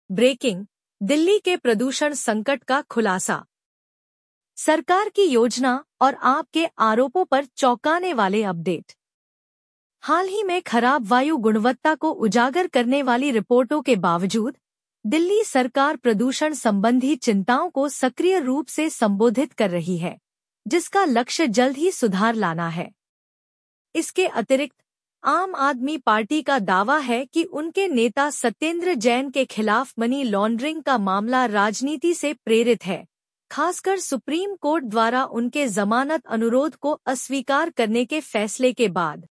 Breaking, Delhi के प्रदूषण संकट का खुलासा। सरकार की योजना और आपके आरोपों पर चौंकाने वाले अपडेट। हाल ही में खराब वायु गुणवत्ता को उजागर करने वाली रिपोर्टों के बावजूद दिल्ली सरकार प्रदूषण संबंधी चिंताओं को सक्रिय रूप से संबोधित कर रही है, जिसका लक्ष्य जल्द ही सुधार लाना है। इसके अतिरिक्त आम आदमी पार्टी का दावा है कि उनके नेता सत्येंद्र जैन के खिलाफ मनी लॉन्ड्रिंग का मामला राजनीति से प्रेरित है, खासकर सुप्रीम कोर्ट द्वारा उनके जमानत अनुरोध को अस्वीकार करने के फैसले के बाद।